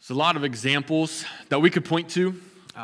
There's a lot of examples that we could point to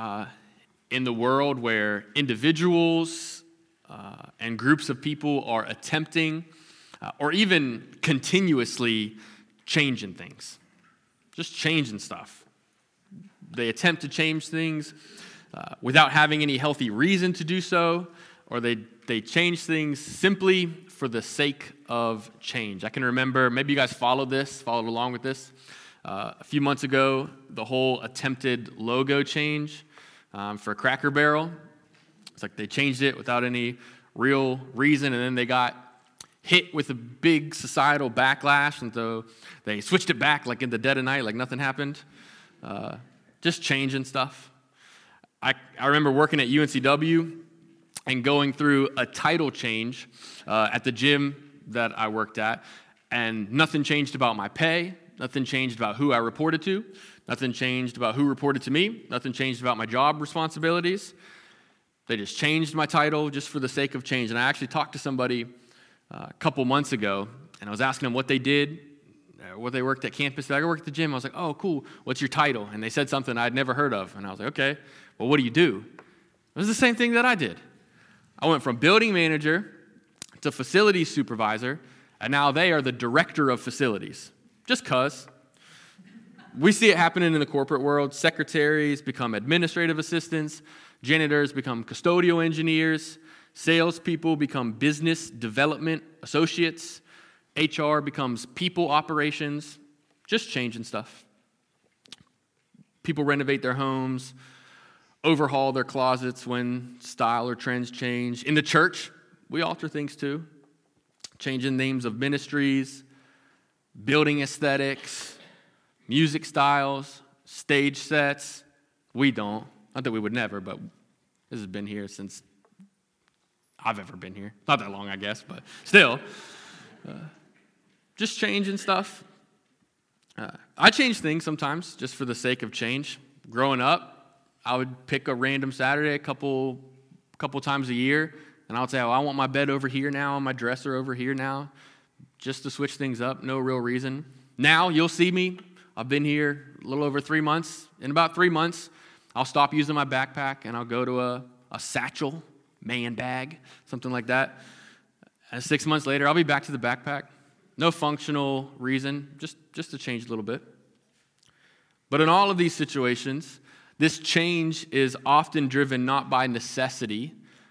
in the world where individuals and groups of people are attempting or even continuously changing things, just changing stuff. They attempt to change things without having any healthy reason to do so, or they change things simply for the sake of change. I can remember, maybe you guys followed along with this. A few months ago, the whole attempted logo change for Cracker Barrel. It's like they changed it without any real reason, and then they got hit with a big societal backlash, and so they switched it back like in the dead of night, like nothing happened. Just changing stuff. I remember working at UNCW and going through a title change at the gym that I worked at, and nothing changed about my pay. Nothing changed about who I reported to. Nothing changed about who reported to me. Nothing changed about my job responsibilities. They just changed my title just for the sake of change. And I actually talked to somebody a couple months ago, and I was asking them what they did, what they worked at campus. I worked at the gym. I was like, oh, cool. What's your title? And they said something I'd never heard of. And I was like, okay, well, what do you do? It was the same thing that I did. I went from building manager to facilities supervisor, and now they are the director of facilities. Just because. We see it happening in the corporate world. Secretaries become administrative assistants. Janitors become custodial engineers. Salespeople become business development associates. HR becomes people operations. Just changing stuff. People renovate their homes, overhaul their closets when style or trends change. In the church, we alter things too. Changing names of ministries, building aesthetics, music styles, stage sets. We don't. Not that we would never, but this has been here since I've ever been here. Not that long, I guess, but still. Just changing stuff. I change things sometimes just for the sake of change. Growing up, I would pick a random Saturday a couple times a year, and I would say, oh, I want my bed over here now, my dresser over here now, just to switch things up, no real reason. Now, you'll see me. I've been here a little over 3 months. In about 3 months, I'll stop using my backpack, and I'll go to a satchel, man bag, something like that. And 6 months later, I'll be back to the backpack. No functional reason, just to change a little bit. But in all of these situations, this change is often driven not by necessity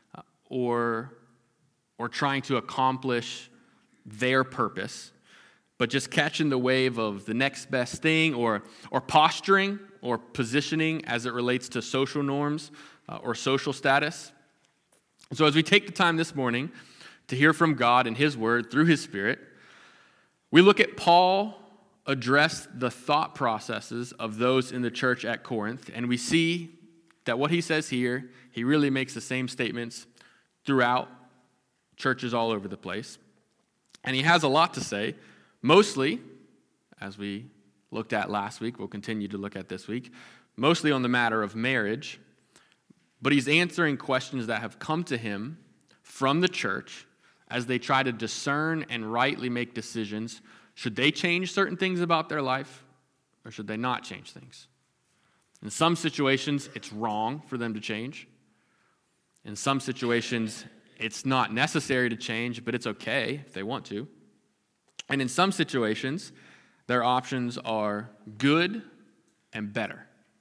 or trying to accomplish their purpose, but just catching the wave of the next best thing or posturing or positioning as it relates to social norms or social status. So as we take the time this morning to hear from God and His Word through His Spirit, we look at Paul address the thought processes of those in the church at Corinth, and we see that what he says here, he really makes the same statements throughout churches all over the place. And he has a lot to say. Mostly, as we looked at last week, we'll continue to look at this week, mostly on the matter of marriage, but he's answering questions that have come to him from the church as they try to discern and rightly make decisions. Should they change certain things about their life, or should they not change things? In some situations, it's wrong for them to change. In some situations, it's not necessary to change, but it's okay if they want to. And in some situations, their options are good and better.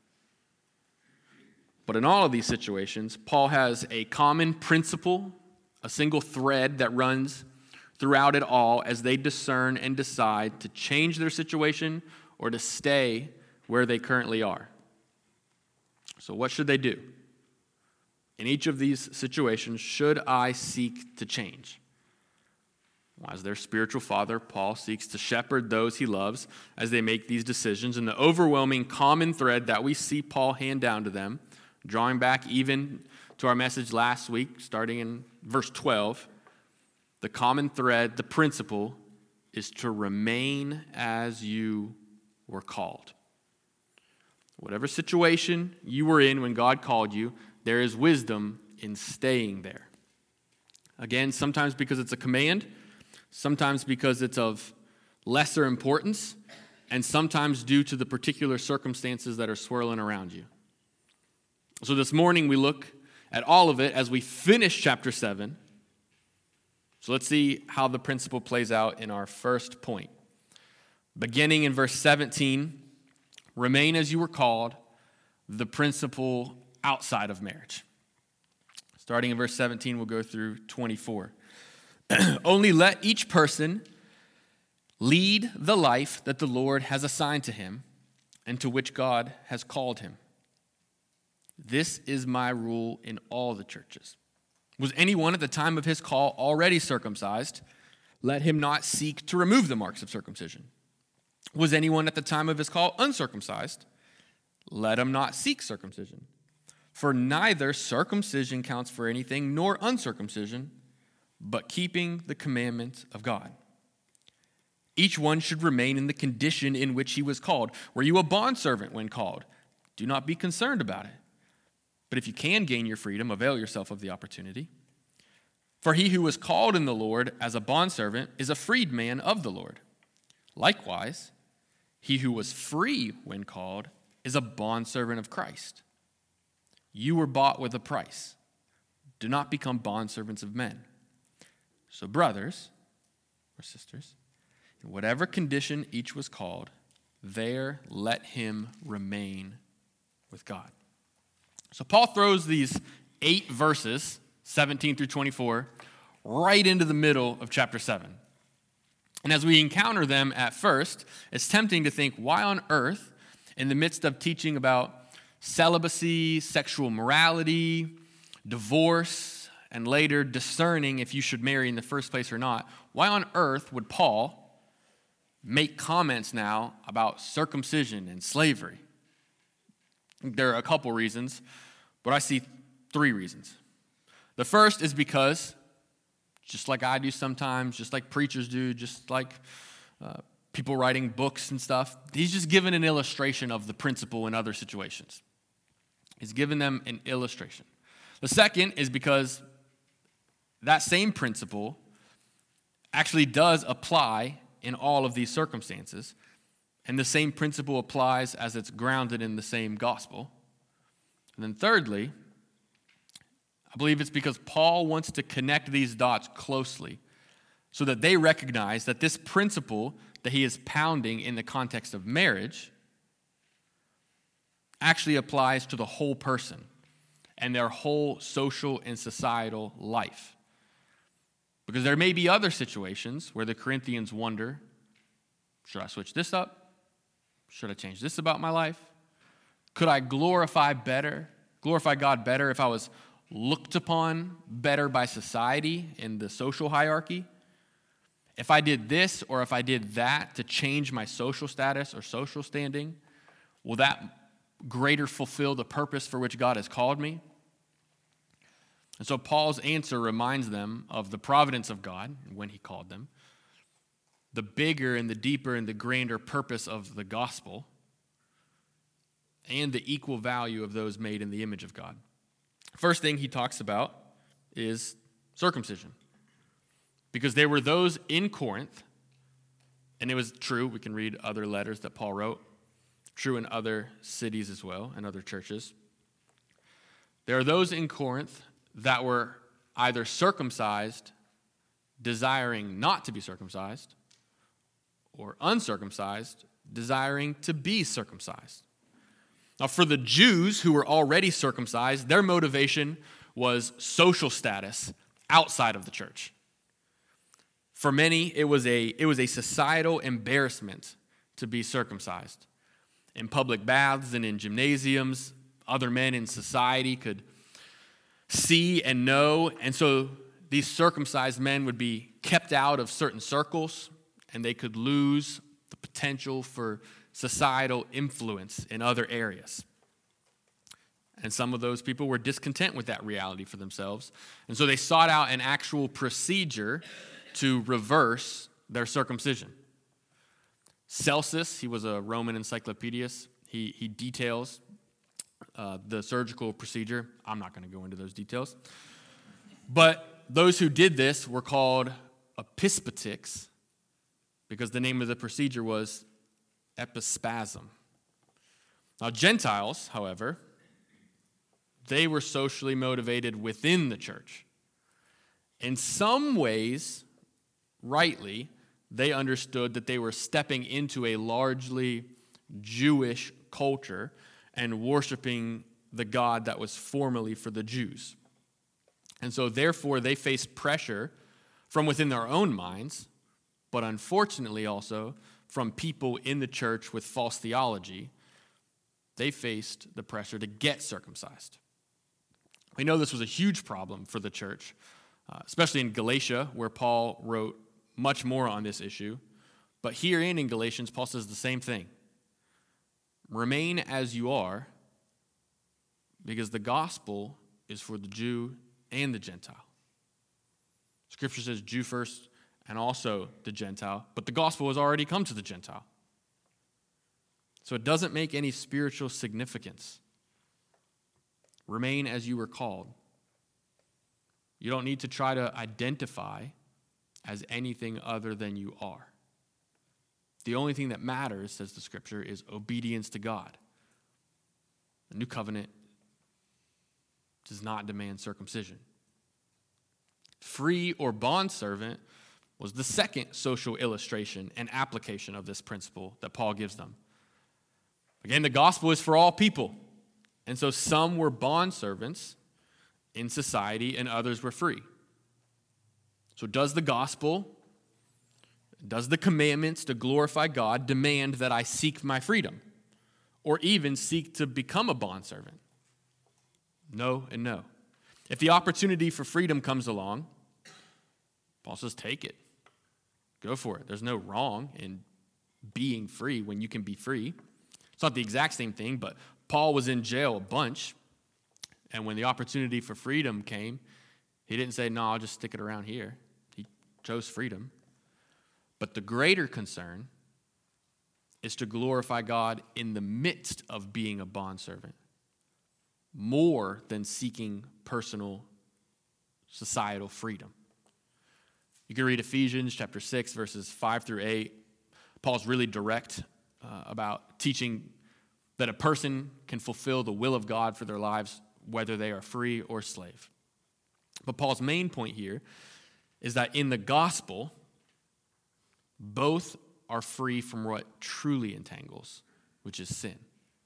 But in all of these situations, Paul has a common principle, a single thread that runs throughout it all as they discern and decide to change their situation or to stay where they currently are. So what should they do? In each of these situations, should I seek to change? Well, as their spiritual father, Paul seeks to shepherd those he loves as they make these decisions. And the overwhelming common thread that we see Paul hand down to them, drawing back even to our message last week, starting in verse 12, the common thread, the principle, is to remain as you were called. Whatever situation you were in when God called you, there is wisdom in staying there. Again, sometimes because it's a command, sometimes because it's of lesser importance, and sometimes due to the particular circumstances that are swirling around you. So this morning we look at all of it as we finish chapter 7. So let's see how the principle plays out in our first point. Beginning in verse 17, remain as you were called, the principle outside of marriage. Starting in verse 17, we'll go through 24. Only let each person lead the life that the Lord has assigned to him and to which God has called him. This is my rule in all the churches. Was anyone at the time of his call already circumcised? Let him not seek to remove the marks of circumcision. Was anyone at the time of his call uncircumcised? Let him not seek circumcision. For neither circumcision counts for anything nor uncircumcision, but keeping the commandments of God. Each one should remain in the condition in which he was called. Were you a bondservant when called? Do not be concerned about it. But if you can gain your freedom, avail yourself of the opportunity. For he who was called in the Lord as a bondservant is a freedman of the Lord. Likewise, he who was free when called is a bondservant of Christ. You were bought with a price. Do not become bondservants of men. So brothers or sisters, in whatever condition each was called, there let him remain with God. So Paul throws these 8 verses, 17 through 24, right into the middle of chapter 7. And as we encounter them at first, it's tempting to think, why on earth, in the midst of teaching about celibacy, sexual morality, divorce, and later discerning if you should marry in the first place or not, why on earth would Paul make comments now about circumcision and slavery? There are a couple reasons, but I see 3 reasons. The first is because, just like I do sometimes, just like preachers do, just like people writing books and stuff, he's just given an illustration of the principle in other situations. He's given them an illustration. The second is because that same principle actually does apply in all of these circumstances, and the same principle applies as it's grounded in the same gospel. And then thirdly, I believe it's because Paul wants to connect these dots closely so that they recognize that this principle that he is pounding in the context of marriage actually applies to the whole person and their whole social and societal life. Because there may be other situations where the Corinthians wonder, should I switch this up? Should I change this about my life? Could I glorify God better if I was looked upon better by society in the social hierarchy? If I did this or if I did that to change my social status or social standing, will that greater fulfill the purpose for which God has called me? And so Paul's answer reminds them of the providence of God when he called them, the bigger and the deeper and the grander purpose of the gospel, and the equal value of those made in the image of God. First thing he talks about is circumcision. Because there were those in Corinth, and it was true, we can read other letters that Paul wrote, true in other cities as well, and other churches. There are those in Corinth that were either circumcised, desiring not to be circumcised, or uncircumcised, desiring to be circumcised. Now, for the Jews who were already circumcised, their motivation was social status outside of the church. For many, it was a societal embarrassment to be circumcised. In public baths and in gymnasiums, other men in society could see and know, and so these circumcised men would be kept out of certain circles, and they could lose the potential for societal influence in other areas. And some of those people were discontent with that reality for themselves, and so they sought out an actual procedure to reverse their circumcision. Celsus, he was a Roman encyclopedist, he details the surgical procedure. I'm not going to go into those details. But those who did this were called epispatics because the name of the procedure was epispasm. Now, Gentiles, however, they were socially motivated within the church. In some ways, rightly, they understood that they were stepping into a largely Jewish culture and worshiping the God that was formerly for the Jews. And so, therefore, they faced pressure from within their own minds, but unfortunately also from people in the church with false theology. They faced the pressure to get circumcised. We know this was a huge problem for the church, especially in Galatia, where Paul wrote much more on this issue. But herein in Galatians, Paul says the same thing. Remain as you are, because the gospel is for the Jew and the Gentile. Scripture says Jew first and also the Gentile, but the gospel has already come to the Gentile. So it doesn't make any spiritual significance. Remain as you were called. You don't need to try to identify as anything other than you are. The only thing that matters, says the Scripture, is obedience to God. The new covenant does not demand circumcision. Free or bondservant was the second social illustration and application of this principle that Paul gives them. Again, the gospel is for all people. And so some were bondservants in society and others were free. So does the gospel, does the commandments to glorify God demand that I seek my freedom or even seek to become a bondservant? No and no. If the opportunity for freedom comes along, Paul says take it. Go for it. There's no wrong in being free when you can be free. It's not the exact same thing, but Paul was in jail a bunch, and when the opportunity for freedom came, he didn't say, no, I'll just stick it around here. He chose freedom. But the greater concern is to glorify God in the midst of being a bondservant, more than seeking personal societal freedom. You can read Ephesians chapter 6, verses 5 through 8. Paul's really direct about teaching that a person can fulfill the will of God for their lives, whether they are free or slave. But Paul's main point here is that in the gospel, both are free from what truly entangles, which is sin.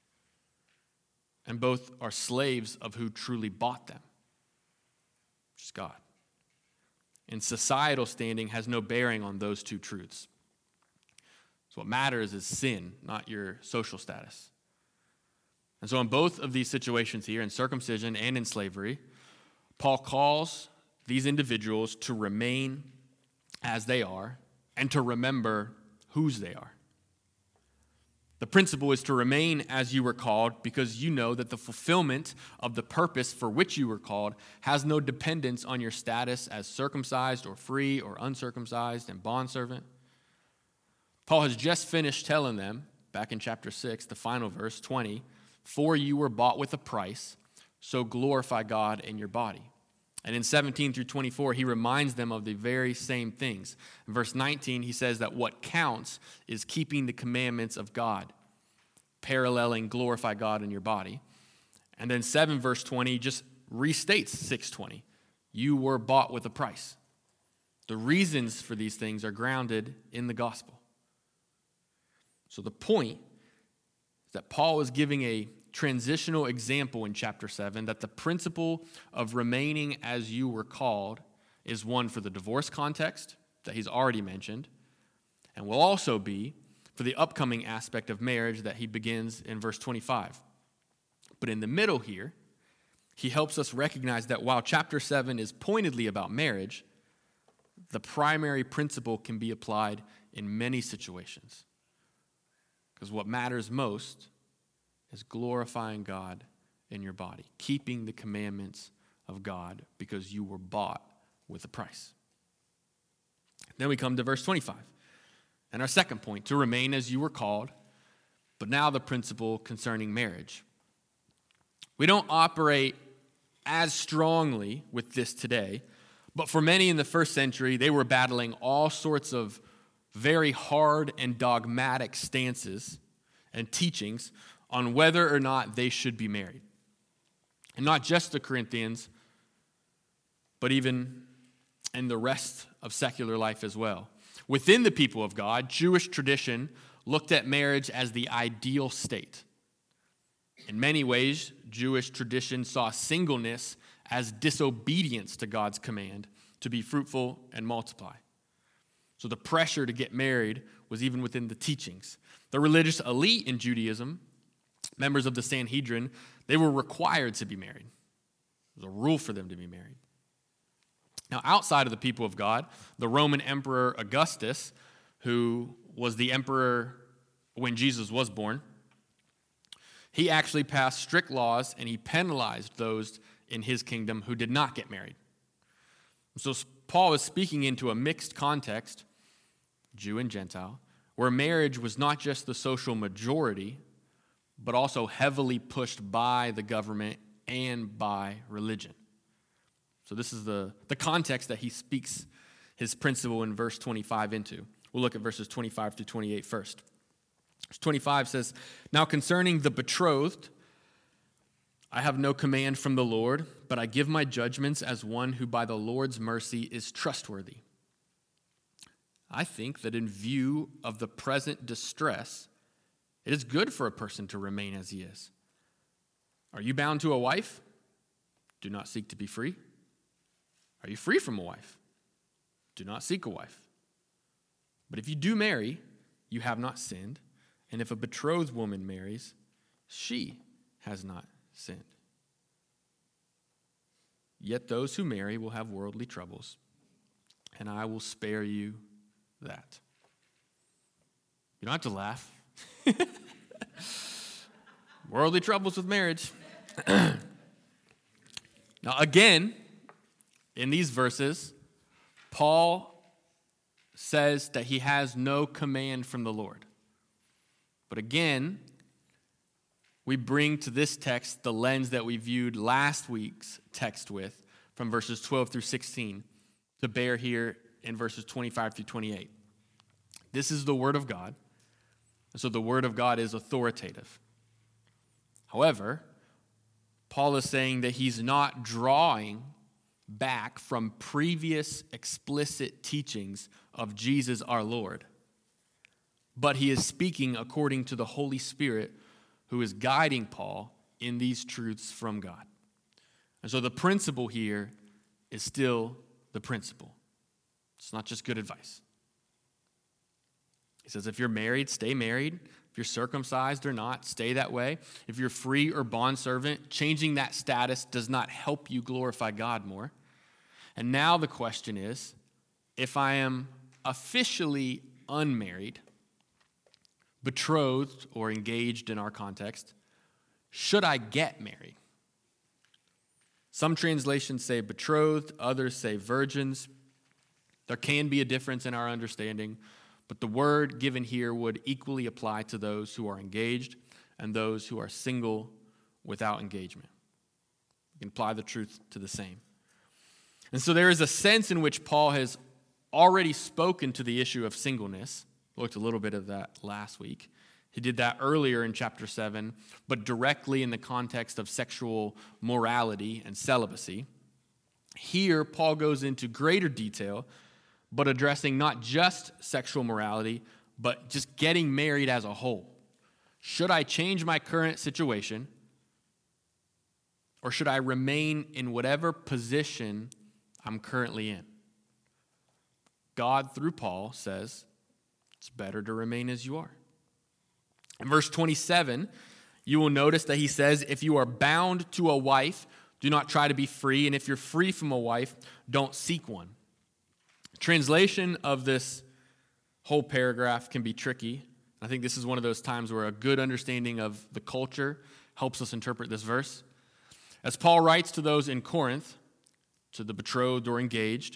And both are slaves of who truly bought them, which is God. And societal standing has no bearing on those two truths. So what matters is sin, not your social status. And so in both of these situations here, in circumcision and in slavery, Paul calls these individuals to remain as they are and to remember whose they are. The principle is to remain as you were called because you know that the fulfillment of the purpose for which you were called has no dependence on your status as circumcised or free or uncircumcised and bondservant. Paul has just finished telling them, back in chapter 6, the final verse, 20, for you were bought with a price, so glorify God in your body. And in 17 through 24, he reminds them of the very same things. In verse 19, he says that what counts is keeping the commandments of God, paralleling glorify God in your body. And then 7 verse 20 just restates 6:20. You were bought with a price. The reasons for these things are grounded in the gospel. So the point is that Paul is giving a transitional example in chapter 7 that the principle of remaining as you were called is one for the divorce context that he's already mentioned and will also be for the upcoming aspect of marriage that he begins in verse 25. But in the middle here, he helps us recognize that while chapter 7 is pointedly about marriage, the primary principle can be applied in many situations. Because what matters most is glorifying God in your body, keeping the commandments of God because you were bought with a price. Then we come to verse 25. And our second point, to remain as you were called, but now the principle concerning marriage. We don't operate as strongly with this today, but for many in the first century, they were battling all sorts of very hard and dogmatic stances and teachings on whether or not they should be married. And not just the Corinthians, but even in the rest of secular life as well. Within the people of God, Jewish tradition looked at marriage as the ideal state. In many ways, Jewish tradition saw singleness as disobedience to God's command to be fruitful and multiply. So the pressure to get married was even within the teachings. The religious elite in Judaism, members of the Sanhedrin, they were required to be married. It was a rule for them to be married. Now, outside of the people of God, the Roman Emperor Augustus, who was the emperor when Jesus was born, he actually passed strict laws and he penalized those in his kingdom who did not get married. So Paul is speaking into a mixed context, Jew and Gentile, where marriage was not just the social majority, but also heavily pushed by the government and by religion. So this is the context that he speaks his principle in verse 25 into. We'll look at verses 25 through 28 first. Verse 25 says, "Now concerning the betrothed, I have no command from the Lord, but I give my judgments as one who by the Lord's mercy is trustworthy. I think that in view of the present distress, it is good for a person to remain as he is. Are you bound to a wife? Do not seek to be free. Are you free from a wife? Do not seek a wife. But if you do marry, you have not sinned, and if a betrothed woman marries, she has not sinned. Yet those who marry will have worldly troubles, and I will spare you that." You don't have to laugh. Worldly troubles with marriage. Now, again, in these verses, Paul says that he has no command from the Lord. But again, we bring to this text the lens that we viewed last week's text with, from verses 12 through 16, to bear here in verses 25 through 28. This is the Word of God, and so the Word of God is authoritative. However, Paul is saying that he's not drawing back from previous explicit teachings of Jesus our Lord, but he is speaking according to the Holy Spirit who is guiding Paul in these truths from God. And so the principle here is still the principle. It's not just good advice. He says if you're married, stay married. If you're circumcised or not, stay that way. If you're free or bondservant, changing that status does not help you glorify God more. And now the question is, if I am officially unmarried, betrothed or engaged in our context, should I get married? Some translations say betrothed, others say virgins. There can be a difference in our understanding, but the word given here would equally apply to those who are engaged and those who are single without engagement. We can apply the truth to the same. And so there is a sense in which Paul has already spoken to the issue of singleness. We looked a little bit of that last week. He did that earlier in chapter 7, but directly in the context of sexual morality and celibacy. Here, Paul goes into greater detail, but addressing not just sexual morality, but just getting married as a whole. Should I change my current situation, or should I remain in whatever position I'm currently in? God, through Paul, says it's better to remain as you are. In verse 27, you will notice that he says, if you are bound to a wife, do not try to be free, and if you're free from a wife, don't seek one. Translation of this whole paragraph can be tricky. I think this is one of those times where a good understanding of the culture helps us interpret this verse. As Paul writes to those in Corinth, to the betrothed or engaged,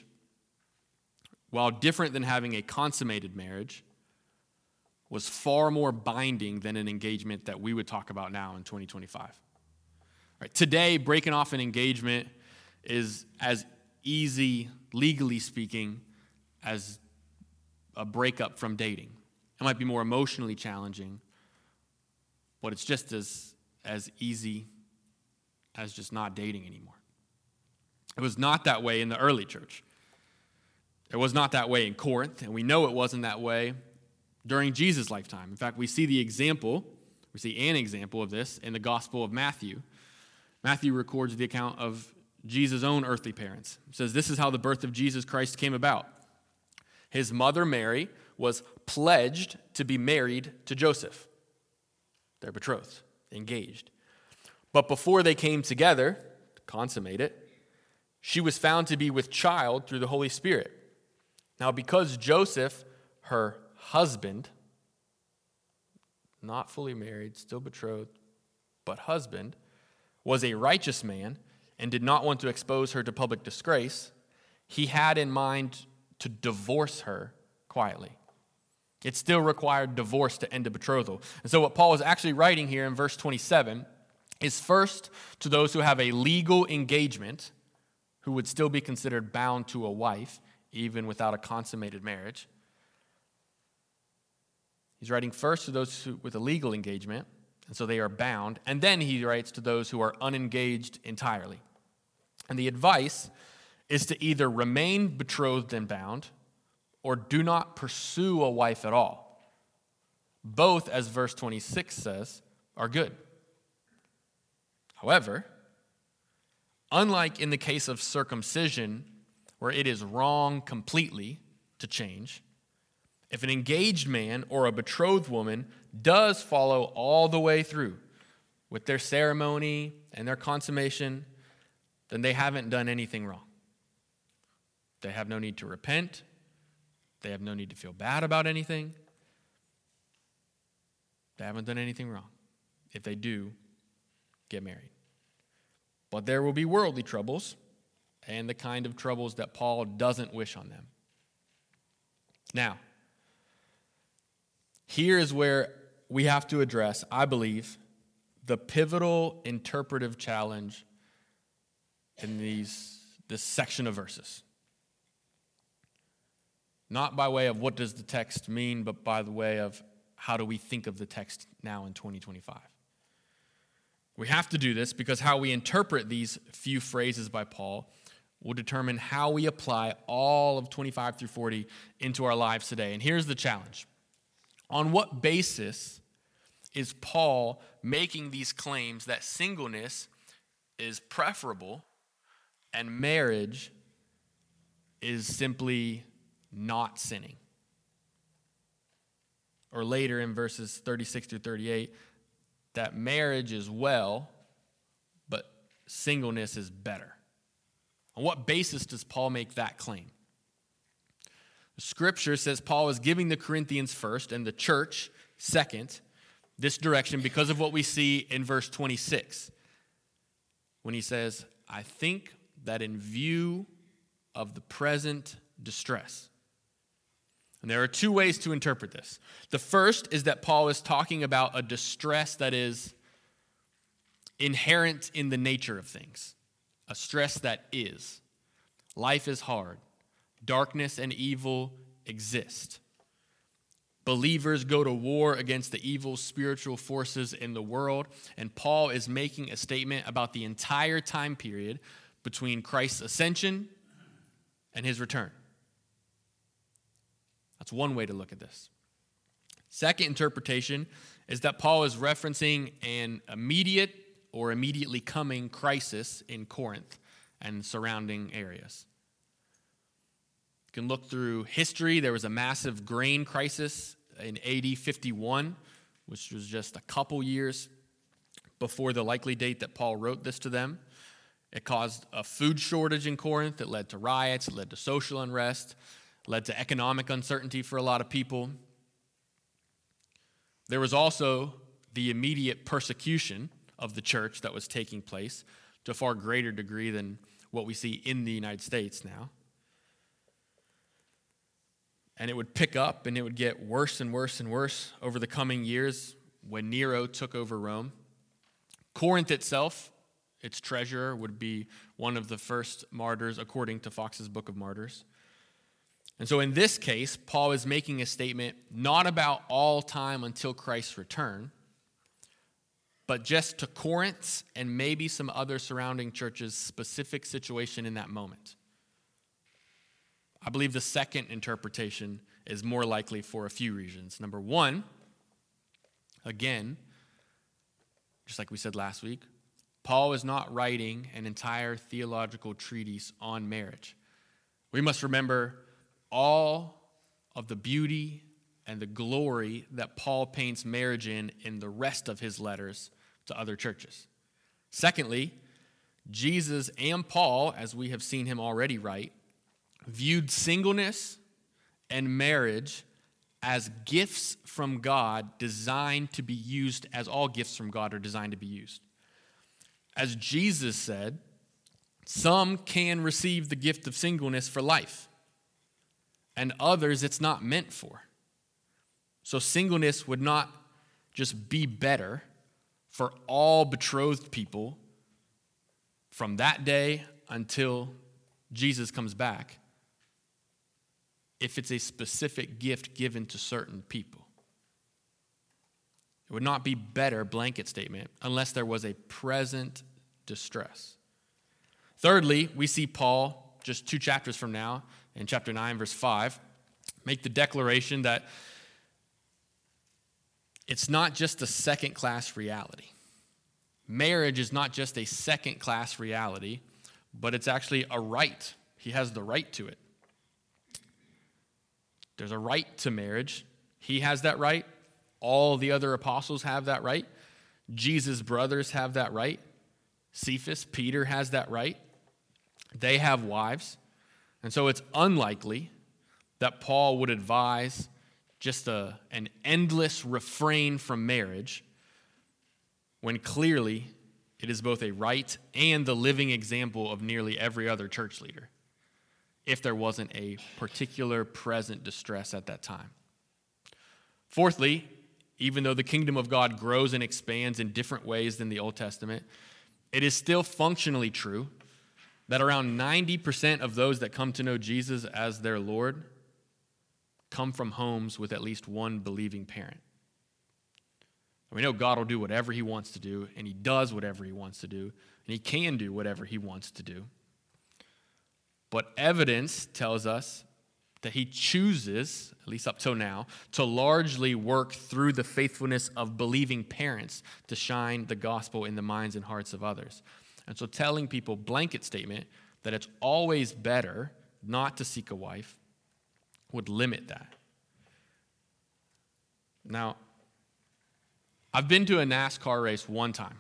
while different than having a consummated marriage, was far more binding than an engagement that we would talk about now in 2025. Right, today, breaking off an engagement is as easy, legally speaking, as a breakup from dating. It might be more emotionally challenging, but it's just as easy as just not dating anymore. It was not that way in the early church. It was not that way in Corinth, and we know it wasn't that way during Jesus' lifetime. In fact, we see an example of this in the Gospel of Matthew. Matthew records the account of Jesus' own earthly parents. It says, this is how the birth of Jesus Christ came about. His mother Mary was pledged to be married to Joseph. They're betrothed, engaged. But before they came together to consummate it, she was found to be with child through the Holy Spirit. Now, because Joseph, her husband, not fully married, still betrothed, but husband, was a righteous man and did not want to expose her to public disgrace, he had in mind to divorce her quietly. It still required divorce to end a betrothal. And so what Paul is actually writing here in verse 27 is first to those who have a legal engagement, who would still be considered bound to a wife, even without a consummated marriage. He's writing first to those with a legal engagement, and so they are bound. And then he writes to those who are unengaged entirely. And the advice is to either remain betrothed and bound, or do not pursue a wife at all. Both, as verse 26 says, are good. However, unlike in the case of circumcision, where it is wrong completely to change, if an engaged man or a betrothed woman does follow all the way through with their ceremony and their consummation, then they haven't done anything wrong. They have no need to repent. They have no need to feel bad about anything. They haven't done anything wrong. If they do, get married. But there will be worldly troubles, and the kind of troubles that Paul doesn't wish on them. Now, here is where we have to address, I believe, the pivotal interpretive challenge in this section of verses. Not by way of what does the text mean, but by the way of how do we think of the text now in 2025. We have to do this because how we interpret these few phrases by Paul will determine how we apply all of 25 through 40 into our lives today. And here's the challenge. On what basis is Paul making these claims that singleness is preferable and marriage is simply not sinning? Or later in verses 36 through 38, that marriage is well, but singleness is better. On what basis does Paul make that claim? The scripture says Paul is giving the Corinthians first and the church second this direction because of what we see in verse 26 when he says, I think that in view of the present distress. And there are two ways to interpret this. The first is that Paul is talking about a distress that is inherent in the nature of things, a stress that is. Life is hard. Darkness and evil exist. Believers go to war against the evil spiritual forces in the world, and Paul is making a statement about the entire time period between Christ's ascension and his return. That's one way to look at this. Second interpretation is that Paul is referencing an immediate or immediately coming crisis in Corinth and surrounding areas. You can look through history. There was a massive grain crisis in AD 51, which was just a couple years before the likely date that Paul wrote this to them. It caused a food shortage in Corinth. It led to riots. It led to social unrest. It led to economic uncertainty for a lot of people. There was also the immediate persecution of the church that was taking place to a far greater degree than what we see in the United States now. And it would pick up and it would get worse and worse and worse over the coming years when Nero took over Rome. Corinth itself, its treasurer, would be one of the first martyrs according to Fox's Book of Martyrs. And so in this case, Paul is making a statement not about all time until Christ's return, but just to Corinth and maybe some other surrounding churches' specific situation in that moment. I believe the second interpretation is more likely for a few reasons. Number one, again, just like we said last week, Paul is not writing an entire theological treatise on marriage. We must remember all of the beauty and the glory that Paul paints marriage in the rest of his letters to other churches. Secondly, Jesus and Paul, as we have seen him already write, viewed singleness and marriage as gifts from God designed to be used as all gifts from God are designed to be used. As Jesus said, some can receive the gift of singleness for life, and others it's not meant for. So singleness would not just be better for all betrothed people from that day until Jesus comes back if it's a specific gift given to certain people. It would not be better, blanket statement, unless there was a present distress. Thirdly, we see Paul, just 2 chapters from now, in chapter 9, verse 5, make the declaration that it's not just a second-class reality. Marriage is not just a second-class reality, but it's actually a right. He has the right to it. There's a right to marriage. He has that right. All the other apostles have that right. Jesus' brothers have that right. Cephas, Peter has that right. They have wives. And so it's unlikely that Paul would advise just an endless refrain from marriage when clearly it is both a right and the living example of nearly every other church leader, if there wasn't a particular present distress at that time. Fourthly, even though the kingdom of God grows and expands in different ways than the Old Testament, it is still functionally true that around 90% of those that come to know Jesus as their Lord come from homes with at least one believing parent. We know God will do whatever he wants to do, and he does whatever he wants to do, and he can do whatever he wants to do. But evidence tells us that he chooses, at least up till now, to largely work through the faithfulness of believing parents to shine the gospel in the minds and hearts of others. And so telling people, blanket statement, that it's always better not to seek a wife would limit that. Now, I've been to a NASCAR race one time.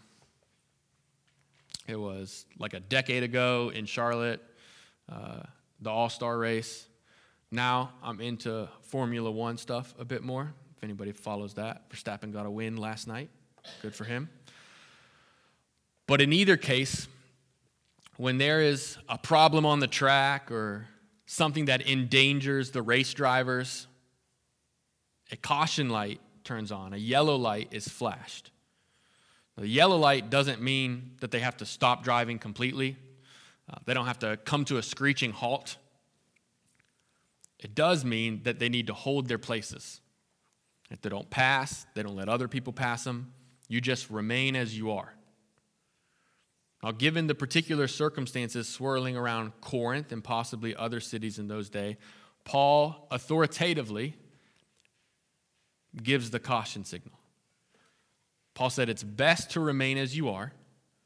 It was like a decade ago in Charlotte, the All-Star race. Now I'm into Formula One stuff a bit more, if anybody follows that. Verstappen got a win last night. Good for him. But in either case, when there is a problem on the track or something that endangers the race drivers, a caution light turns on, a yellow light is flashed. The yellow light doesn't mean that they have to stop driving completely. They don't have to come to a screeching halt. It does mean that they need to hold their places. If they don't pass, they don't let other people pass them. You just remain as you are. Now, given the particular circumstances swirling around Corinth and possibly other cities in those days, Paul authoritatively gives the caution signal. Paul said it's best to remain as you are.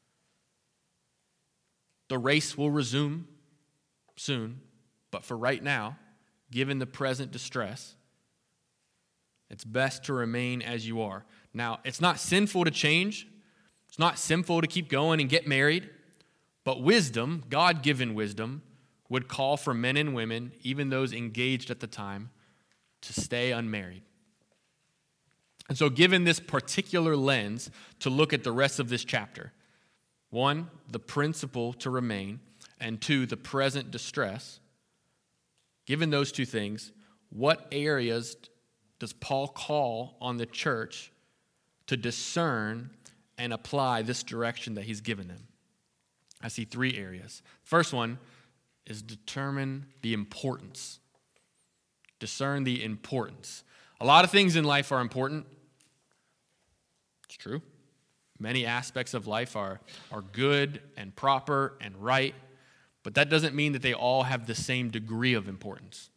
The race will resume soon, but for right now, given the present distress, it's best to remain as you are. Now, it's not sinful to change. It's not sinful to keep going and get married. But wisdom, God-given wisdom, would call for men and women, even those engaged at the time, to stay unmarried. And so given this particular lens to look at the rest of this chapter, 1, the principle to remain, and 2, the present distress, given those two things, what areas does Paul call on the church to discern and apply this direction that he's given them? I see 3 areas. First one is determine the importance. Discern the importance. A lot of things in life are important. It's true. Many aspects of life are good and proper and right, but that doesn't mean that they all have the same degree of importance.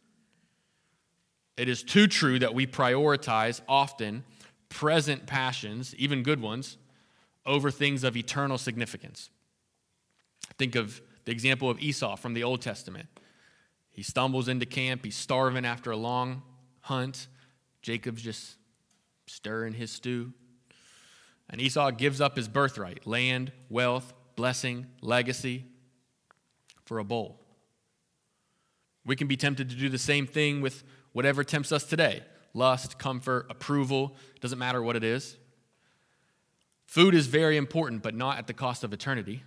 It is too true that we prioritize often present passions, even good ones, over things of eternal significance. Think of the example of Esau from the Old Testament. He stumbles into camp. He's starving after a long hunt. Jacob's just stirring his stew. And Esau gives up his birthright, land, wealth, blessing, legacy, for a bowl. We can be tempted to do the same thing with whatever tempts us today. Lust, comfort, approval, doesn't matter what it is. Food is very important, but not at the cost of eternity.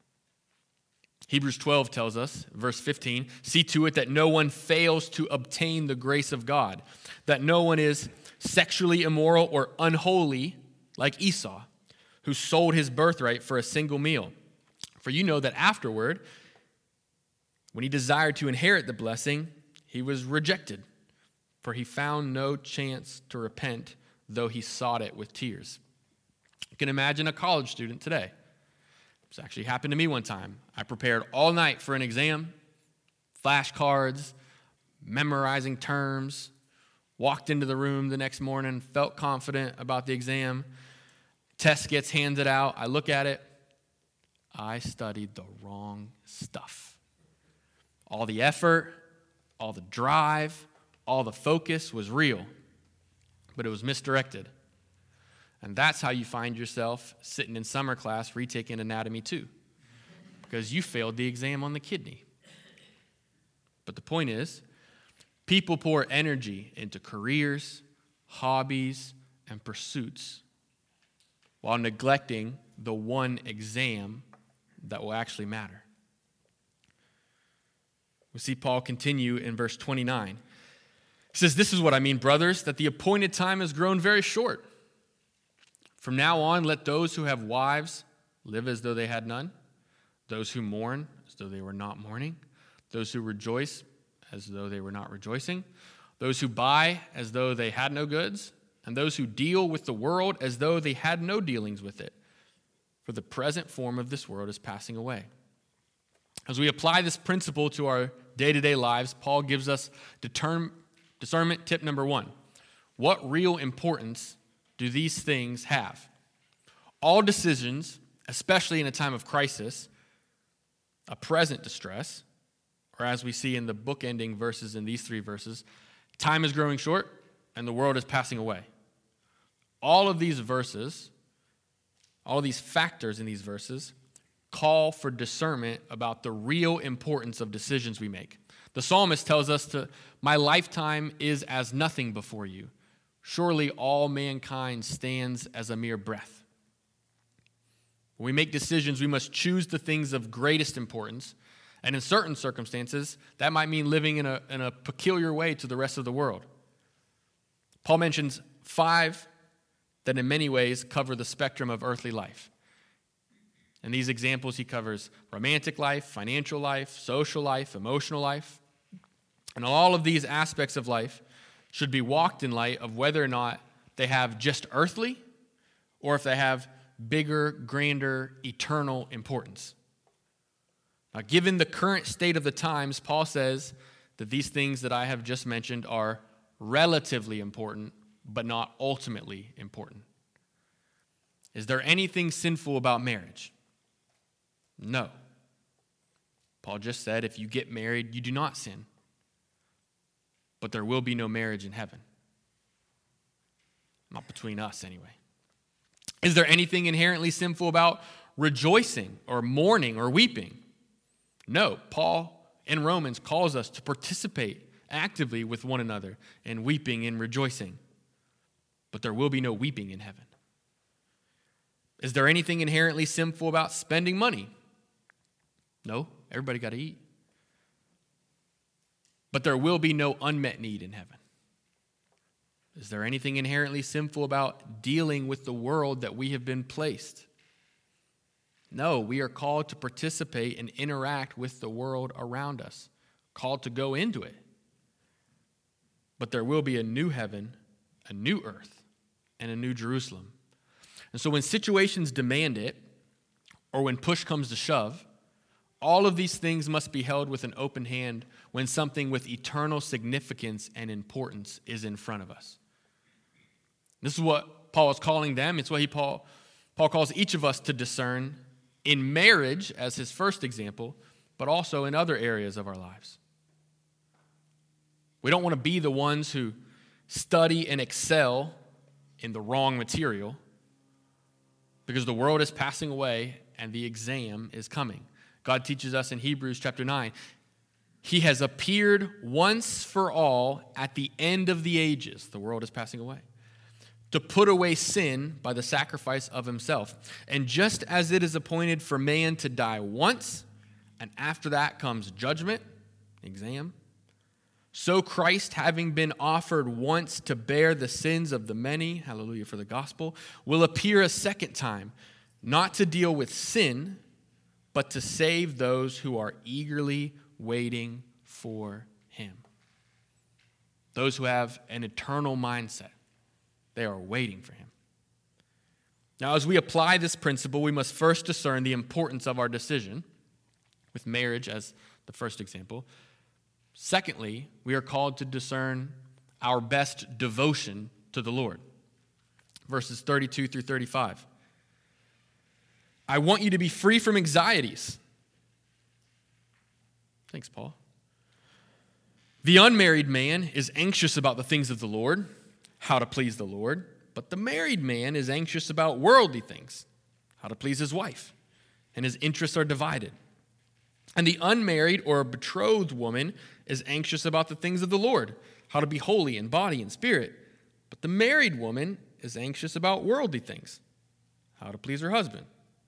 Hebrews 12 tells us, verse 15, see to it that no one fails to obtain the grace of God, that no one is sexually immoral or unholy like Esau, who sold his birthright for a single meal. For you know that afterward, when he desired to inherit the blessing, he was rejected, for he found no chance to repent, though he sought it with tears. You can imagine a college student today. This actually happened to me one time. I prepared all night for an exam, flashcards, memorizing terms, walked into the room the next morning, felt confident about the exam. Test gets handed out. I look at it. I studied the wrong stuff. All the effort, all the drive, all the focus was real, but it was misdirected. And that's how you find yourself sitting in summer class retaking Anatomy 2, because you failed the exam on the kidney. But the point is, people pour energy into careers, hobbies, and pursuits while neglecting the one exam that will actually matter. We see Paul continue in verse 29. He says, this is what I mean, brothers, that the appointed time has grown very short. From now on, let those who have wives live as though they had none, those who mourn as though they were not mourning, those who rejoice as though they were not rejoicing, those who buy as though they had no goods, and those who deal with the world as though they had no dealings with it. For the present form of this world is passing away. As we apply this principle to our day-to-day lives, Paul gives us discernment tip number 1. What real importance do these things have? All decisions, especially in a time of crisis, a present distress, or as we see in the bookending verses in these 3 verses, time is growing short and the world is passing away. All of these verses, all of these factors in these verses, call for discernment about the real importance of decisions we make. The psalmist tells us my lifetime is as nothing before you. Surely all mankind stands as a mere breath. When we make decisions, we must choose the things of greatest importance. And in certain circumstances, that might mean living in a peculiar way to the rest of the world. Paul mentions 5 that in many ways cover the spectrum of earthly life. In these examples, he covers romantic life, financial life, social life, emotional life. And all of these aspects of life should be walked in light of whether or not they have just earthly or if they have bigger, grander, eternal importance. Now, given the current state of the times, Paul says that these things that I have just mentioned are relatively important, but not ultimately important. Is there anything sinful about marriage? No. Paul just said if you get married, you do not sin. But there will be no marriage in heaven. Not between us, anyway. Is there anything inherently sinful about rejoicing or mourning or weeping? No. Paul in Romans calls us to participate actively with one another in weeping and rejoicing. But there will be no weeping in heaven. Is there anything inherently sinful about spending money? No. Everybody got to eat. But there will be no unmet need in heaven. Is there anything inherently sinful about dealing with the world that we have been placed? No, we are called to participate and interact with the world around us, called to go into it. but there will be a new heaven, a new earth, and a new Jerusalem. And so when situations demand it, or when push comes to shove, all of these things must be held with an open hand when something with eternal significance and importance is in front of us. This is what Paul is calling them. It's what Paul calls each of us to discern in marriage as his first example, but also in other areas of our lives. We don't want to be the ones who study and excel in the wrong material because the world is passing away and the exam is coming. God teaches us in Hebrews chapter 9, he has appeared once for all at the end of the ages, the world is passing away, to put away sin by the sacrifice of himself. And just as it is appointed for man to die once, and after that comes judgment, exam, so Christ, having been offered once to bear the sins of the many, hallelujah for the gospel, will appear a second time, not to deal with sin, but to save those who are eagerly waiting for him. Those who have an eternal mindset, they are waiting for him. Now, as we apply this principle, we must first discern the importance of our decision, with marriage as the first example. Secondly, we are called to discern our best devotion to the Lord. Verses 32 through 35. I want you to be free from anxieties. Thanks, Paul. The unmarried man is anxious about the things of the Lord, how to please the Lord, but the married man is anxious about worldly things, how to please his wife, and his interests are divided. And the unmarried or betrothed woman is anxious about the things of the Lord, how to be holy in body and spirit. But the married woman is anxious about worldly things, how to please her husband.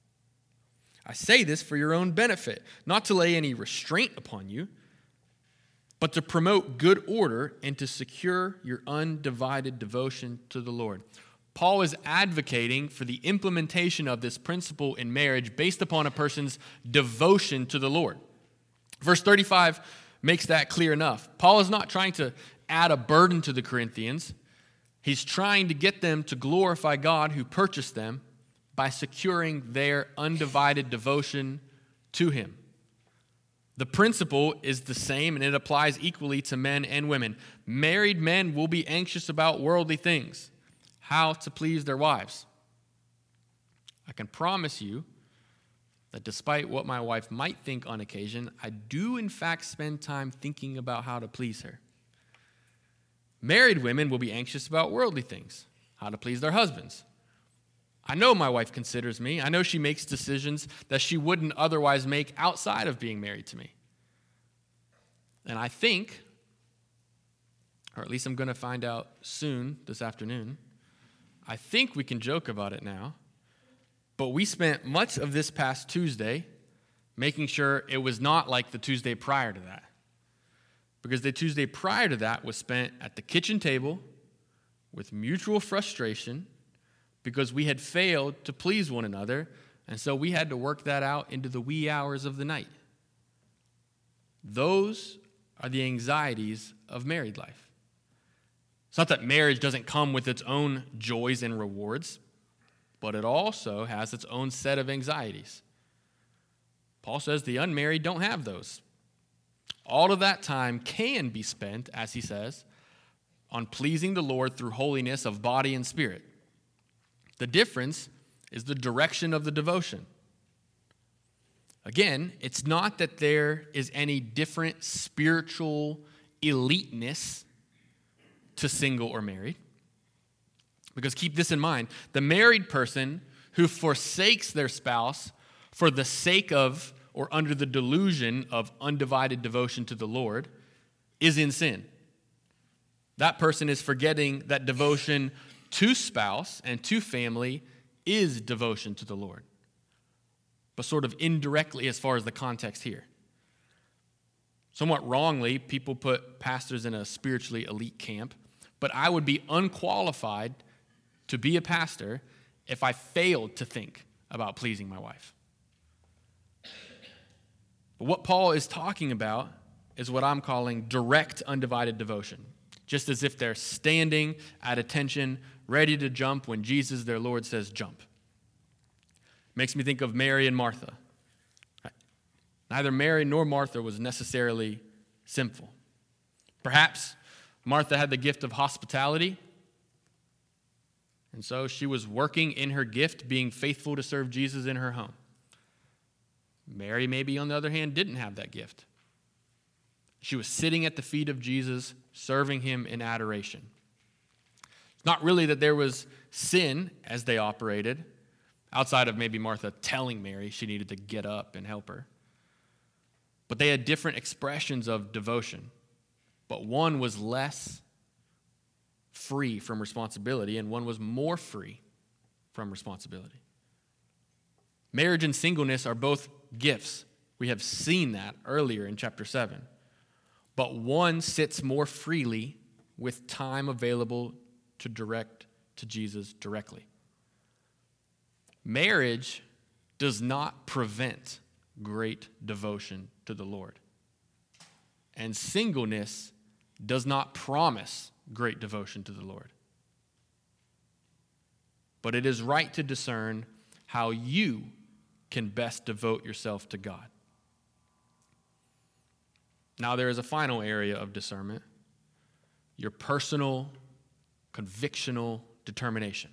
I say this for your own benefit, not to lay any restraint upon you, but to promote good order and to secure your undivided devotion to the Lord. Paul is advocating for the implementation of this principle in marriage based upon a person's devotion to the Lord. Verse 35 makes that clear enough. Paul is not trying to add a burden to the Corinthians. He's trying to get them to glorify God who purchased them by securing their undivided devotion to him. The principle is the same, and it applies equally to men and women. Married men will be anxious about worldly things, how to please their wives. I can promise you that despite what my wife might think on occasion, I do in fact spend time thinking about how to please her. Married women will be anxious about worldly things, how to please their husbands. I know my wife considers me. I know she makes decisions that she wouldn't otherwise make outside of being married to me. And I think, or at least I'm going to find out soon this afternoon, I think we can joke about it now, but we spent much of this past Tuesday making sure it was not like the Tuesday prior to that. Because the Tuesday prior to that was spent at the kitchen table with mutual frustration because we had failed to please one another, and so we had to work that out into the wee hours of the night. Those are the anxieties of married life. It's not that marriage doesn't come with its own joys and rewards, but it also has its own set of anxieties. Paul says the unmarried don't have those. All of that time can be spent, as he says, on pleasing the Lord through holiness of body and spirit. The difference is the direction of the devotion. Again, it's not that there is any different spiritual eliteness to single or married. Because keep this in mind, the married person who forsakes their spouse for the sake of or under the delusion of undivided devotion to the Lord is in sin. That person is forgetting that devotion to spouse and to family is devotion to the Lord, but sort of indirectly as far as the context here. Somewhat wrongly, people put pastors in a spiritually elite camp, but I would be unqualified to be a pastor if I failed to think about pleasing my wife. But what Paul is talking about is what I'm calling direct undivided devotion. just as if they're standing at attention, ready to jump when Jesus, their Lord, says jump. Makes me think of Mary and Martha. Neither Mary nor Martha was necessarily sinful. Perhaps Martha had the gift of hospitality, and so she was working in her gift, being faithful to serve Jesus in her home. Mary, maybe on the other hand, didn't have that gift. She was sitting at the feet of Jesus, serving him in adoration. It's not really that there was sin as they operated, outside of maybe Martha telling Mary she needed to get up and help her. But they had different expressions of devotion. But one was less free from responsibility, and one was more free from responsibility. Marriage and singleness are both gifts. We have seen that earlier in chapter 7. But one sits more freely with time available to direct to Jesus directly. Marriage does not prevent great devotion to the Lord. And singleness does not promise great devotion to the Lord. But it is right to discern how you can best devote yourself to God. Now, there is a final area of discernment: your personal, convictional determination.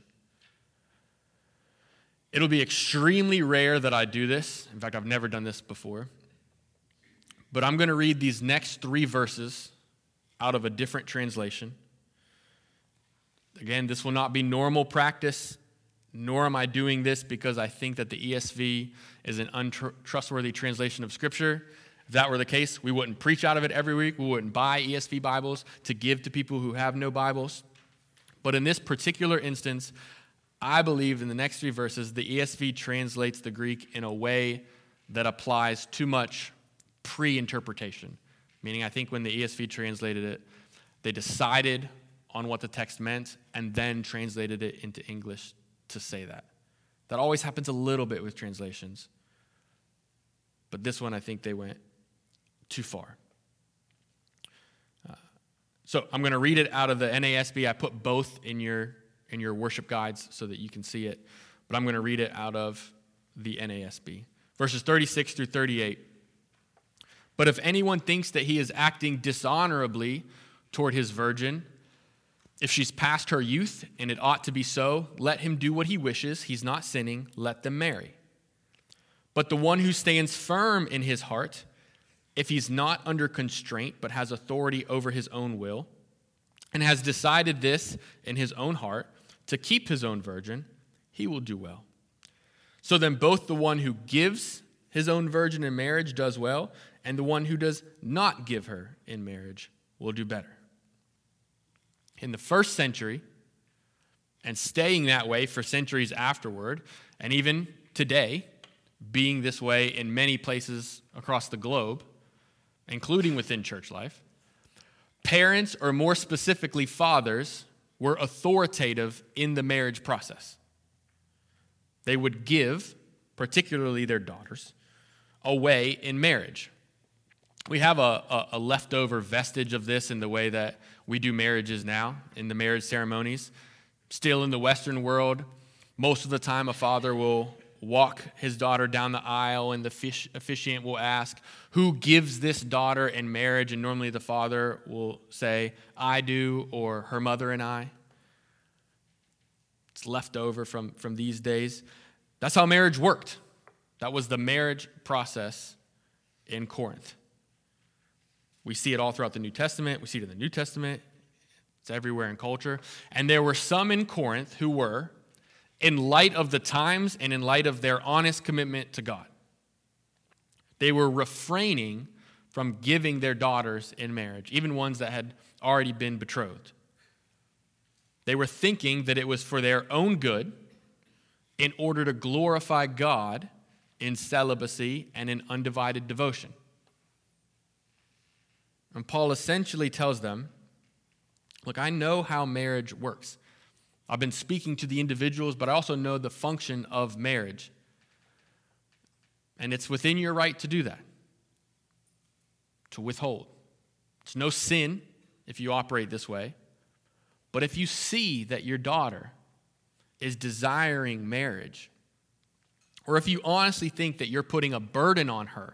It'll be extremely rare that I do this. In fact, I've never done this before. But I'm going to read these next 3 verses out of a different translation. Again, this will not be normal practice, nor am I doing this because I think that the ESV is an untrustworthy translation of Scripture. If that were the case, we wouldn't preach out of it every week. We wouldn't buy ESV Bibles to give to people who have no Bibles. But in this particular instance, I believe in the next 3 verses, the ESV translates the Greek in a way that applies too much pre-interpretation. Meaning, I think when the ESV translated it, they decided on what the text meant and then translated it into English to say that. That always happens a little bit with translations. But this one, I think they went too far. So I'm going to read it out of the NASB. I put both in your worship guides so that you can see it. But I'm going to read it out of the NASB. Verses 36 through 38. But if anyone thinks that he is acting dishonorably toward his virgin, if she's past her youth, and it ought to be so, let him do what he wishes. He's not sinning. Let them marry. But the one who stands firm in his heart, if he's not under constraint but has authority over his own will, and has decided this in his own heart to keep his own virgin, he will do well. So then both the one who gives his own virgin in marriage does well, and the one who does not give her in marriage will do better. In the first century, and staying that way for centuries afterward, and even today, being this way in many places across the globe, including within church life, parents, or more specifically fathers, were authoritative in the marriage process. They would give, particularly their daughters, away in marriage. We have a leftover vestige of this in the way that we do marriages now, in the marriage ceremonies. Still in the Western world, most of the time a father will walk his daughter down the aisle, and the officiant will ask, who gives this daughter in marriage? And normally the father will say, I do, or her mother and I. It's left over from these days. That's how marriage worked. That was the marriage process in Corinth. We see it all throughout the New Testament. We see it in the New Testament. It's everywhere in culture. And there were some in Corinth who were, in light of the times and in light of their honest commitment to God, they were refraining from giving their daughters in marriage, even ones that had already been betrothed. They were thinking that it was for their own good in order to glorify God in celibacy and in undivided devotion. And Paul essentially tells them, look, I know how marriage works. I've been speaking to the individuals, but I also know the function of marriage. And it's within your right to do that, to withhold. It's no sin if you operate this way. But if you see that your daughter is desiring marriage, or if you honestly think that you're putting a burden on her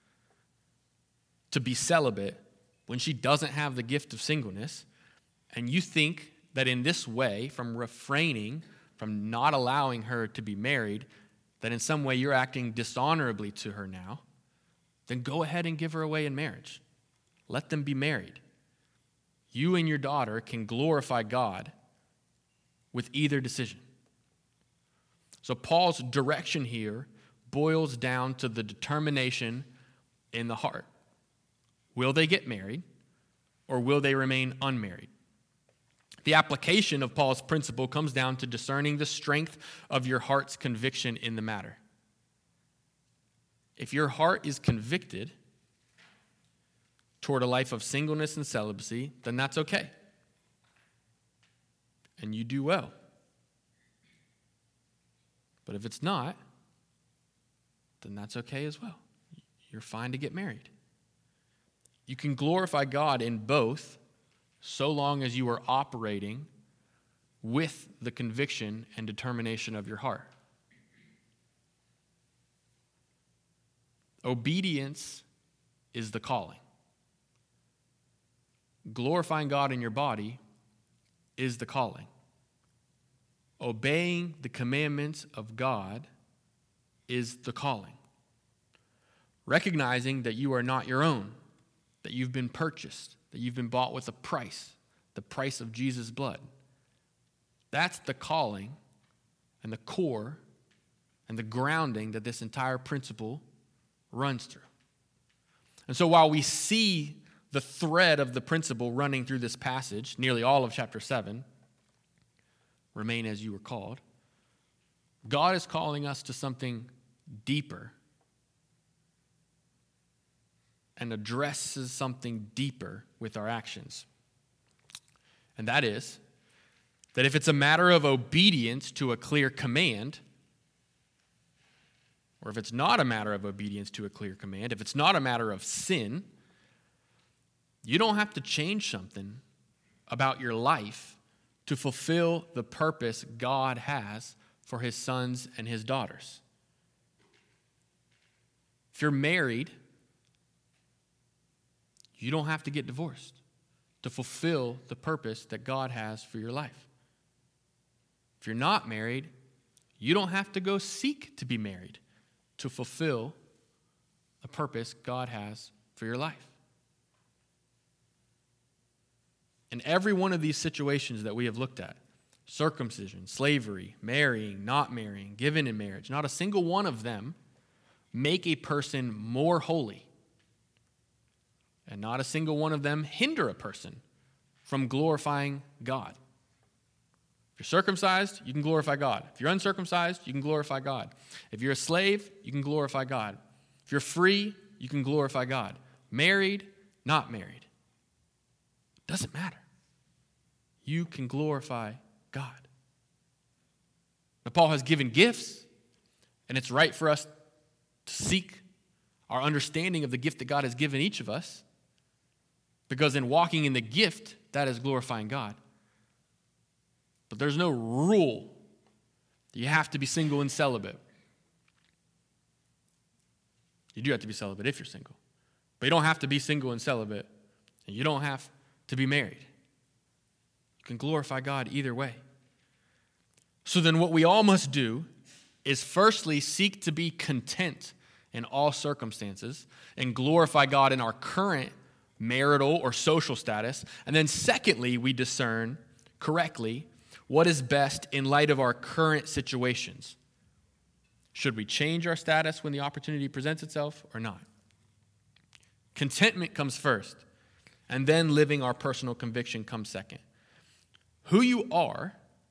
to be celibate when she doesn't have the gift of singleness, and you think that in this way, from refraining, from not allowing her to be married, that in some way you're acting dishonorably to her now, then go ahead and give her away in marriage. Let them be married. You and your daughter can glorify God with either decision. So Paul's direction here boils down to the determination in the heart. Will they get married, or will they remain unmarried? The application of Paul's principle comes down to discerning the strength of your heart's conviction in the matter. If your heart is convicted toward a life of singleness and celibacy, then that's okay. And you do well. But if it's not, then that's okay as well. You're fine to get married. You can glorify God in both so long as you are operating with the conviction and determination of your heart. Obedience is the calling. Glorifying God in your body is the calling. Obeying the commandments of God is the calling. Recognizing that you are not your own, that you've been purchased, that you've been bought with a price, the price of Jesus' blood. That's the calling and the core and the grounding that this entire principle runs through. And so while we see the thread of the principle running through this passage, nearly all of chapter 7, remain as you were called, God is calling us to something deeper and addresses something deeper with our actions. And that is that if it's a matter of obedience to a clear command, or if it's not a matter of obedience to a clear command, if it's not a matter of sin, you don't have to change something about your life to fulfill the purpose God has for his sons and his daughters. If you're married, you don't have to get divorced to fulfill the purpose that God has for your life. If you're not married, you don't have to go seek to be married to fulfill the purpose God has for your life. In every one of these situations that we have looked at, circumcision, slavery, marrying, not marrying, given in marriage, not a single one of them make a person more holy. And not a single one of them hinder a person from glorifying God. If you're circumcised, you can glorify God. If you're uncircumcised, you can glorify God. If you're a slave, you can glorify God. If you're free, you can glorify God. Married, not married. Doesn't matter. You can glorify God. Now, Paul has given gifts, and it's right for us to seek our understanding of the gift that God has given each of us, because in walking in the gift, that is glorifying God. But there's no rule that you have to be single and celibate. You do have to be celibate if you're single. But you don't have to be single and celibate, and you don't have to be married. You can glorify God either way. So then what we all must do is firstly seek to be content in all circumstances and glorify God in our current marital or social status. And then secondly, we discern correctly what is best in light of our current situations. Should we change our status when the opportunity presents itself or not? Contentment comes first, and then living our personal conviction comes second. Who you are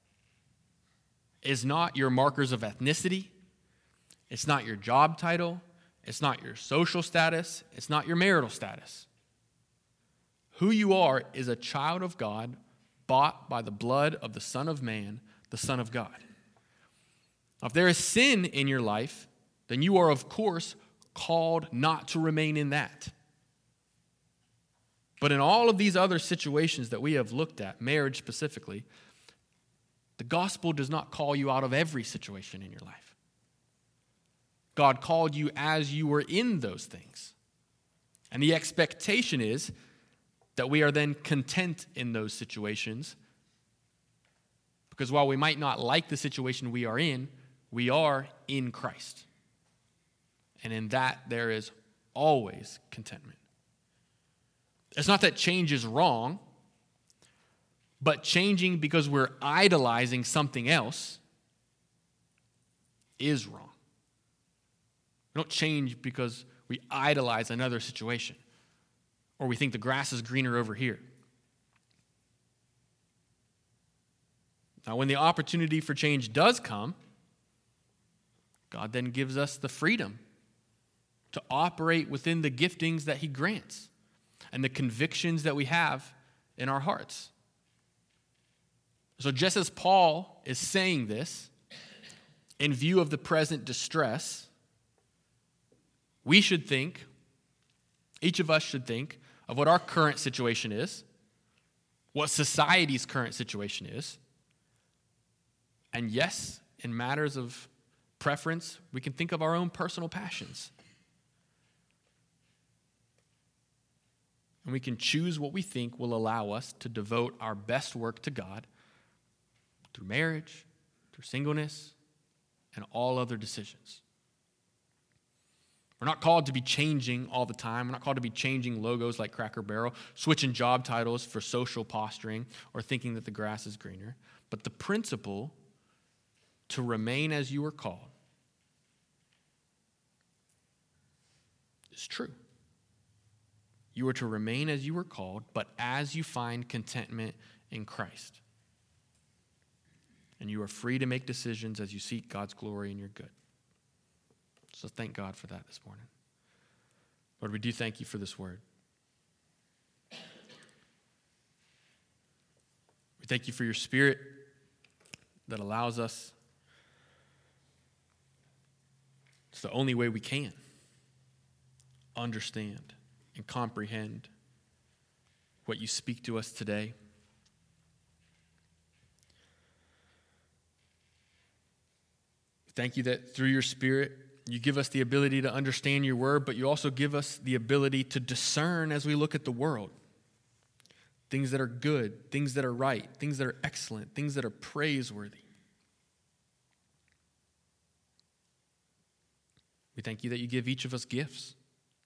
is not your markers of ethnicity. It's not your job title. It's not your social status. It's not your marital status. Who you are is a child of God, bought by the blood of the Son of Man, the Son of God. Now, if there is sin in your life, then you are, of course, called not to remain in that, But in all of these other situations that we have looked at, marriage specifically, the gospel does not call you out of every situation in your life. God called you as you were in those things. And the expectation is that we are then content in those situations, because while we might not like the situation we are in Christ. And in that, there is always contentment. It's not that change is wrong, but changing because we're idolizing something else is wrong. We don't change because we idolize another situation or we think the grass is greener over here. Now, when the opportunity for change does come, God then gives us the freedom to operate within the giftings that he grants and the convictions that we have in our hearts. So just as Paul is saying this, in view of the present distress, we should think, each of us should think of what our current situation is, what society's current situation is, and yes, in matters of preference, we can think of our own personal passions. And we can choose what we think will allow us to devote our best work to God through marriage, through singleness, and all other decisions. We're not called to be changing all the time. We're not called to be changing logos like Cracker Barrel, switching job titles for social posturing, or thinking that the grass is greener. But the principle to remain as you are called is true. You are to remain as you were called, but as you find contentment in Christ. And you are free to make decisions as you seek God's glory and your good. So thank God for that this morning. Lord, we do thank you for this word. We thank you for your Spirit that allows us. It's the only way we can understand and comprehend what you speak to us today. Thank you that through your Spirit, you give us the ability to understand your word, but you also give us the ability to discern as we look at the world. Things that are good, things that are right, things that are excellent, things that are praiseworthy. We thank you that you give each of us gifts.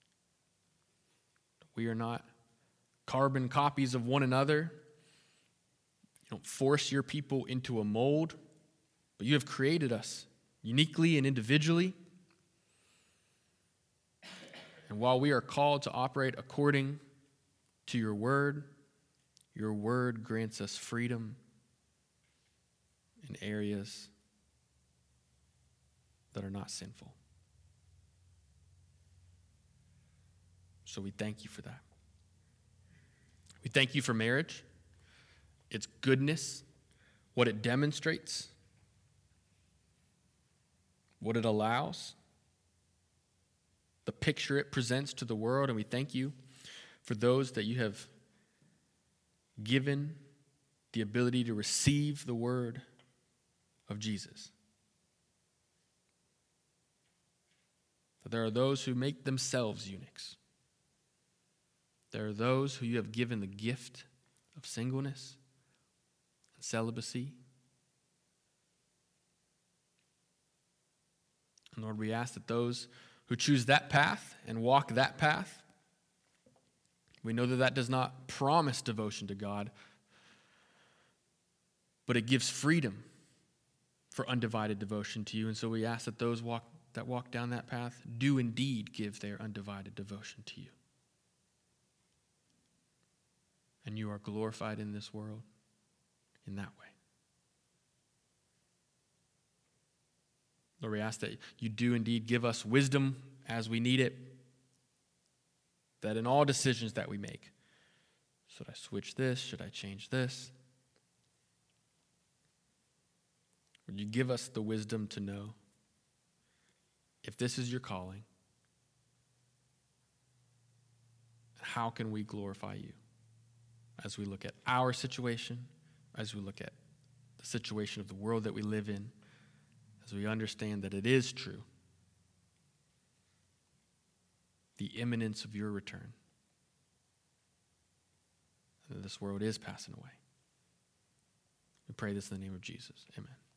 We are not carbon copies of one another. You don't force your people into a mold, but you have created us uniquely and individually. And while we are called to operate according to your word grants us freedom in areas that are not sinful. So we thank you for that. We thank you for marriage, its goodness, what it demonstrates, what it allows, the picture it presents to the world. And we thank you for those that you have given the ability to receive the word of Jesus. That there are those who make themselves eunuchs. There are those who you have given the gift of singleness and celibacy. And Lord, we ask that those who choose that path and walk that path, we know that that does not promise devotion to God, but it gives freedom for undivided devotion to you. And so we ask that those that walk down that path do indeed give their undivided devotion to you. And you are glorified in this world in that way. Lord, we ask that you do indeed give us wisdom as we need it, that in all decisions that we make, should I switch this? Should I change this? Would you give us the wisdom to know if this is your calling, how can we glorify you? as we look at our situation, as we look at the situation of the world that we live in, as we understand that it is true, the imminence of your return, and that this world is passing away. We pray this in the name of Jesus. Amen.